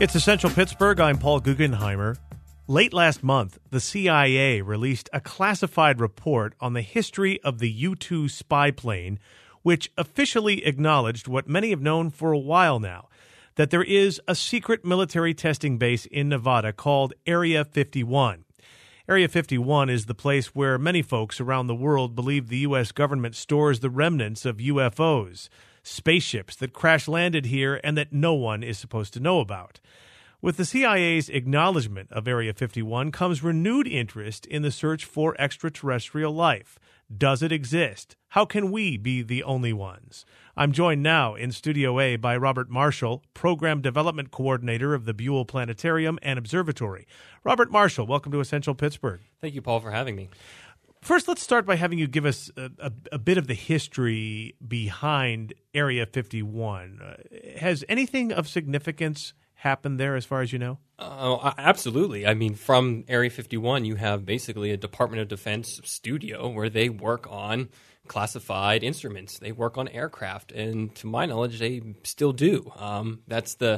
It's Essential Pittsburgh. I'm Paul Guggenheimer. Late last month, the CIA released a classified report on the history of the U-2 spy plane, which officially acknowledged what many have known for a while now, that there is a secret military testing base in Nevada called Area 51. Area 51 is the place where many folks around the world believe the U.S. government stores the remnants of UFOs, spaceships that crash-landed here and that no one is supposed to know about. With the CIA's acknowledgement of Area 51 comes renewed interest in the search for extraterrestrial life. Does it exist? How can we be the only ones? I'm joined now in Studio A by Robert Marshall, Program Development Coordinator of the Buell Planetarium and Observatory. Robert Marshall, welcome to Essential Pittsburgh. Thank you, Paul, for having me. First, let's start by having you give us a bit of the history behind Area 51. Has anything of significance happened there as far as you know? Absolutely. I mean, from Area 51, you have basically a Department of Defense studio where they work on classified instruments. They work on aircraft, and to my knowledge, they still do. That's the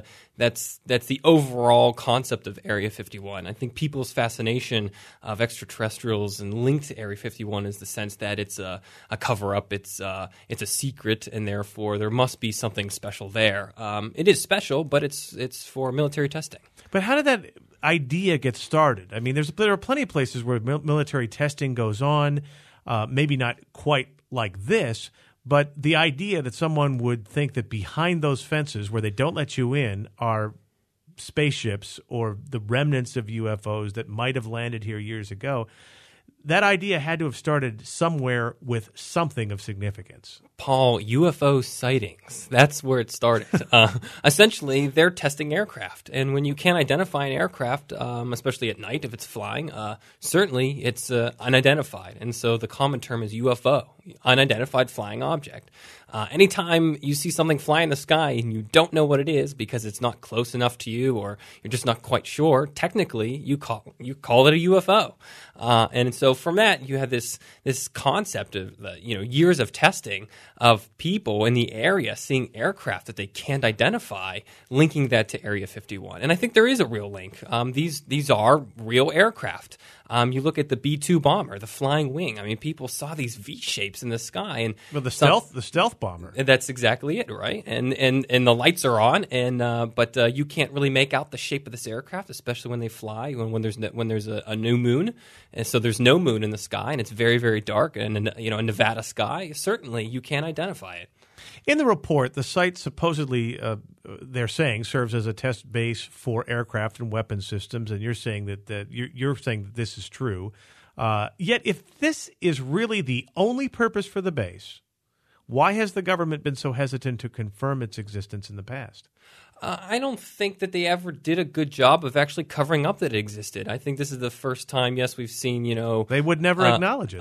overall concept of Area 51. I think people's fascination of extraterrestrials and linked to Area 51 is the sense that it's a cover-up, it's a secret, and therefore there must be something special there. It is special, but it's for military testing. But how did that idea get started? I mean, there are plenty of places where military testing goes on. Maybe not quite like this, but the idea that someone would think that behind those fences where they don't let you in are spaceships or the remnants of UFOs that might have landed here years ago, that idea had to have started somewhere with something of significance. Paul, UFO sightings, that's where it started. Essentially, they're testing aircraft. And when you can't identify an aircraft, especially at night if it's flying, certainly it's unidentified. And so the common term is UFO, unidentified flying object. Anytime you see something fly in the sky and you don't know what it is because it's not close enough to you or you're just not quite sure, technically you call it a UFO. And so from that, you have this concept of years of testing of people in the area seeing aircraft that they can't identify, linking that to Area 51. And I think there is a real link. These are real aircraft. You look at the B-2 bomber, the flying wing. I mean, people saw these V shapes in the sky, and the stealth bomber. That's exactly it, right? And the lights are on, but you can't really make out the shape of this aircraft, especially when they fly when there's a new moon. And so there's no moon in the sky, and it's very, very dark. And a Nevada sky, certainly you can't identify it. In the report, the site supposedly, they're saying, serves as a test base for aircraft and weapon systems, and you're saying that you're saying that this is true. Yet, if this is really the only purpose for the base, why has the government been so hesitant to confirm its existence in the past? I don't think that they ever did a good job of actually covering up that it existed. I think this is the first time, yes, we've seen, They would never acknowledge it.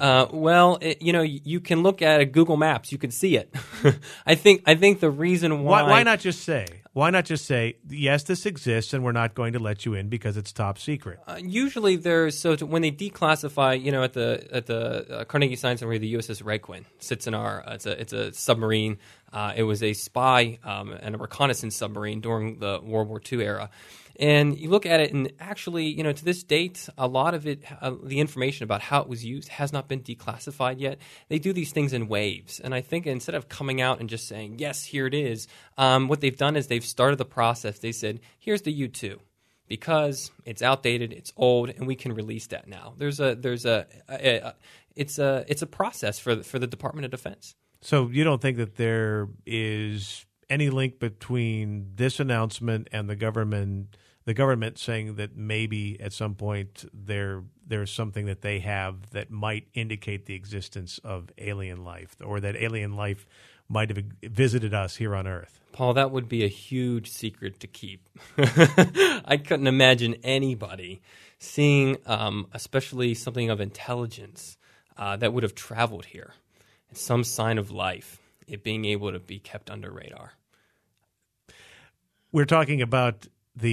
You can look at Google Maps. You can see it. I think the reason why... Why not just say... Why not just say, yes, this exists, and we're not going to let you in because it's top secret? Usually when they declassify, at the Carnegie Science Center, the USS Requin sits in it's a submarine. It was a spy and a reconnaissance submarine during the World War II era. And you look at it, and actually, to this date, a lot of it, the information about how it was used has not been declassified yet. They do these things in waves. And I think instead of coming out and just saying, yes, here it is, what they've done is they've started the process. They said, here's the U-2. Because it's outdated, it's old, and we can release that now. It's a process for the Department of Defense. So you don't think that there is any link between this announcement and the government saying that maybe at some point there's something that they have that might indicate the existence of alien life, or that alien life might have visited us here on Earth? Paul, that would be a huge secret to keep. I couldn't imagine anybody seeing, especially something of intelligence that would have traveled here, and some sign of life, it being able to be kept under radar. We're talking about the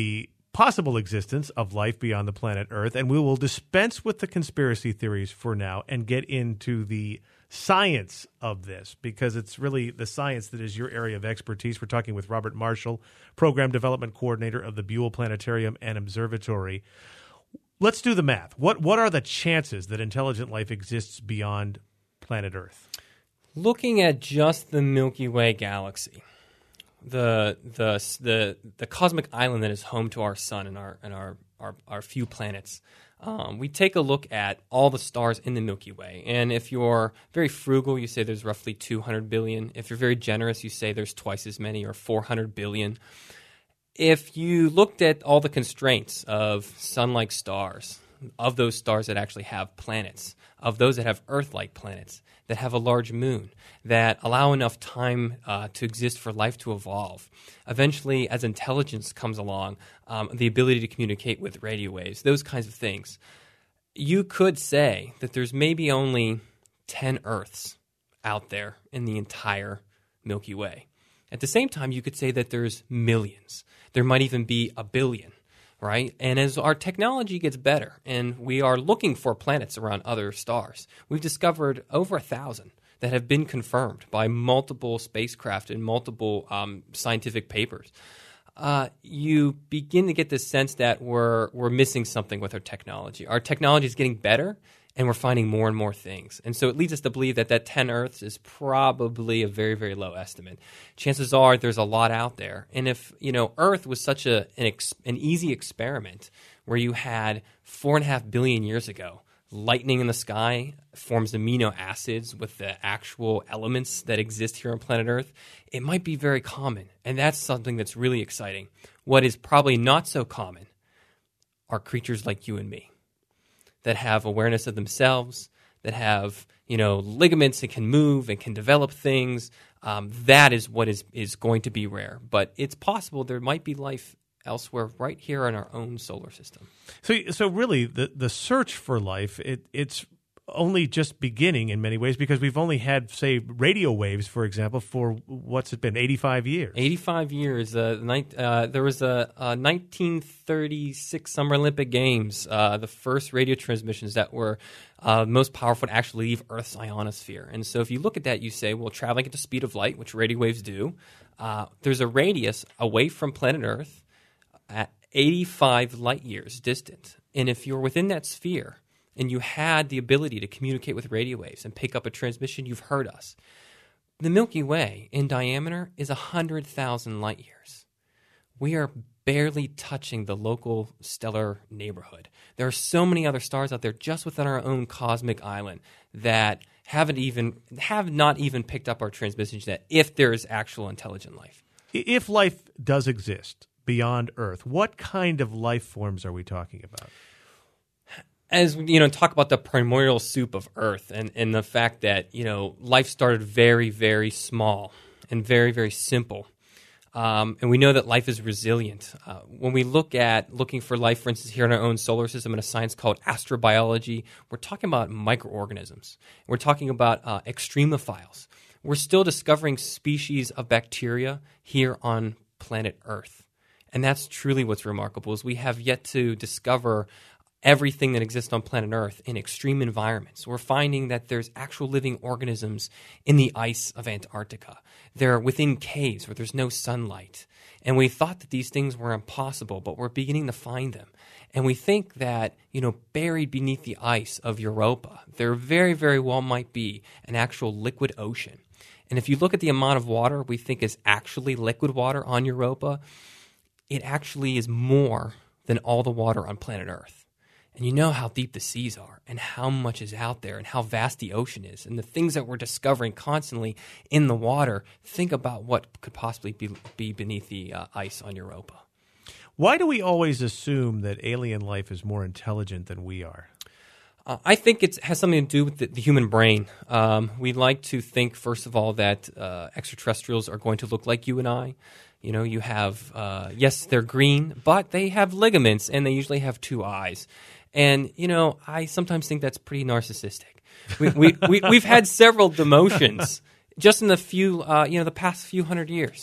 possible existence of life beyond the planet Earth, and we will dispense with the conspiracy theories for now and get into the science of this, because it's really the science that is your area of expertise. We're talking with Robert Marshall, Program Development Coordinator of the Buell Planetarium and Observatory. Let's do the math. What are the chances that intelligent life exists beyond planet Earth? Looking at just the Milky Way galaxy, the cosmic island that is home to our sun and our few planets, we take a look at all the stars in the Milky Way. And if you're very frugal, you say there's roughly 200 billion. If you're very generous, you say there's twice as many, or 400 billion. If you looked at all the constraints of sun-like stars, of those stars that actually have planets, of those that have Earth-like planets, that have a large moon, that allow enough time to exist for life to evolve. Eventually, as intelligence comes along, the ability to communicate with radio waves, those kinds of things, you could say that there's maybe only 10 Earths out there in the entire Milky Way. At the same time, you could say that there's millions. There might even be a billion. Right? And as our technology gets better and we are looking for planets around other stars, we've discovered over 1,000 that have been confirmed by multiple spacecraft and multiple scientific papers. You begin to get this sense that we're missing something with our technology. Our technology is getting better, and we're finding more and more things. And so it leads us to believe that 10 Earths is probably a very, very low estimate. Chances are there's a lot out there. And if, Earth was such an easy experiment where you had 4.5 billion years ago, lightning in the sky forms amino acids with the actual elements that exist here on planet Earth, it might be very common. And that's something that's really exciting. What is probably not so common are creatures like you and me, that have awareness of themselves, that have, ligaments that can move and can develop things. That is what is going to be rare. But it's possible there might be life elsewhere right here in our own solar system. So really, the search for life, it's only just beginning in many ways, because we've only had, say, radio waves, for example, for what's it been, 85 years? 85 years. There was a 1936 Summer Olympic Games, the first radio transmissions that were most powerful to actually leave Earth's ionosphere. And so if you look at that, you say, well, traveling at the speed of light, which radio waves do, there's a radius away from planet Earth at 85 light years distant. And if you're within that sphere, and you had the ability to communicate with radio waves and pick up a transmission, you've heard us. The Milky Way in diameter is 100,000 light years. We are barely touching the local stellar neighborhood. There are so many other stars out there just within our own cosmic island that have not even picked up our transmissions yet, if there is actual intelligent life. If life does exist beyond Earth, what kind of life forms are we talking about? As talk about the primordial soup of Earth and the fact that life started very, very small and very, very simple, and we know that life is resilient. When we looking for life, for instance, here in our own solar system in a science called astrobiology, we're talking about microorganisms. We're talking about extremophiles. We're still discovering species of bacteria here on planet Earth, and that's truly what's remarkable. Is we have yet to discover everything that exists on planet Earth in extreme environments. We're finding that there's actual living organisms in the ice of Antarctica. They're within caves where there's no sunlight. And we thought that these things were impossible, but we're beginning to find them. And we think that, buried beneath the ice of Europa, there very, very well might be an actual liquid ocean. And if you look at the amount of water we think is actually liquid water on Europa, it actually is more than all the water on planet Earth. And you know how deep the seas are and how much is out there and how vast the ocean is and the things that we're discovering constantly in the water. Think about what could possibly be beneath the ice on Europa. Why do we always assume that alien life is more intelligent than we are? I think it has something to do with the human brain. We like to think, first of all, that extraterrestrials are going to look like you and I. You have, yes, they're green, but they have ligaments and they usually have two eyes. And, I sometimes think that's pretty narcissistic. We've had several demotions just in the past few hundred years.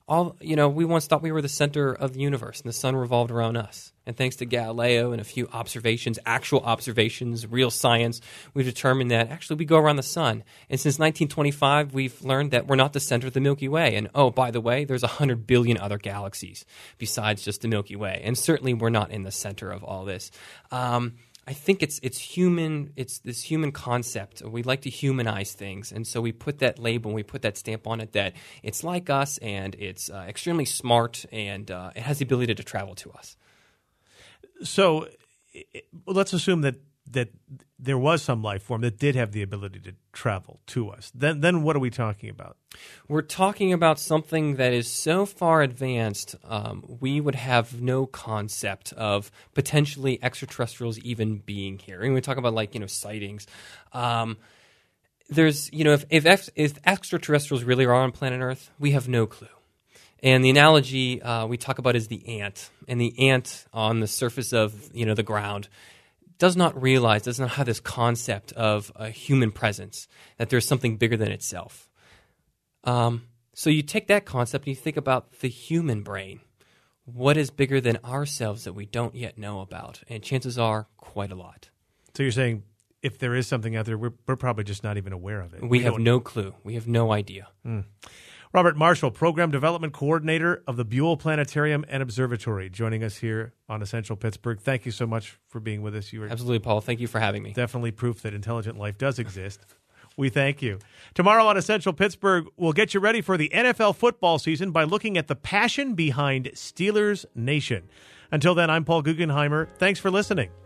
We once thought we were the center of the universe and the sun revolved around us. And thanks to Galileo and a few observations, actual observations, real science, we've determined that actually we go around the sun. And since 1925, we've learned that we're not the center of the Milky Way. And oh, by the way, there's 100 billion other galaxies besides just the Milky Way. And certainly we're not in the center of all this. I think it's human. It's this human concept. We like to humanize things, and so we put that label, and we put that stamp on it that it's like us, and it's extremely smart, and it has the ability to travel to us. So let's assume that there was some life form that did have the ability to travel to us. Then what are we talking about? We're talking about something that is so far advanced, we would have no concept of potentially extraterrestrials even being here. And we talk about sightings. There's if extraterrestrials really are on planet Earth, we have no clue. And the analogy we talk about is the ant, and the ant on the surface of the ground does not have this concept of a human presence, that there's something bigger than itself. So you take that concept and you think about the human brain. What is bigger than ourselves that we don't yet know about? And chances are quite a lot. So you're saying if there is something out there, we're probably just not even aware of it. We have no clue. We have no idea. Robert Marshall, Program Development Coordinator of the Buell Planetarium and Observatory, joining us here on Essential Pittsburgh. Thank you so much for being with us. You were Absolutely, Paul. Thank you for having me. Definitely proof that intelligent life does exist. We thank you. Tomorrow on Essential Pittsburgh, we'll get you ready for the NFL football season by looking at the passion behind Steelers Nation. Until then, I'm Paul Guggenheimer. Thanks for listening.